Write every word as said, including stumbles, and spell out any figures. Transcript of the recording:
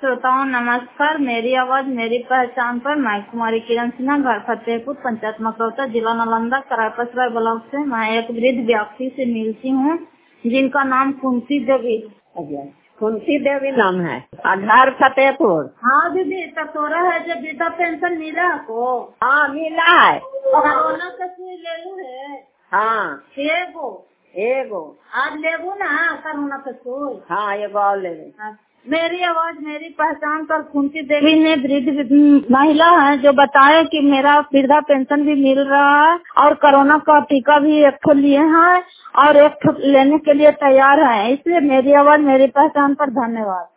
श्रोताओं नमस्कार। मेरी आवाज मेरी पहचान पर मैं कुमारी किरण सिन्हा, घर फतेहपुर, पंचायत मकरौता, जिला नालंदा, करायपसराय ब्लॉक से मैं एक वृद्ध व्यक्ति से मिलती हूँ जिनका नाम कुंती देवी। कुंती देवी नाम है, घर फतेहपुर। हाँ दीदी, तो तोरा है जो वृद्धा पेंशन मिला को? हाँ मिला है। कोरोना का सुई ले लू है? हाँ एगो एगो आज लेबू ना कोरोना का सुई? हाँ एगो और ले ले। मेरी आवाज मेरी पहचान पर कुंती देवी ने वृद्ध महिला है जो बताए कि मेरा वृद्धा पेंशन भी मिल रहा है और कोरोना का टीका भी एक ठो लिए हैं और एक ठो लेने के लिए तैयार है। इसलिए मेरी आवाज मेरी पहचान पर धन्यवाद।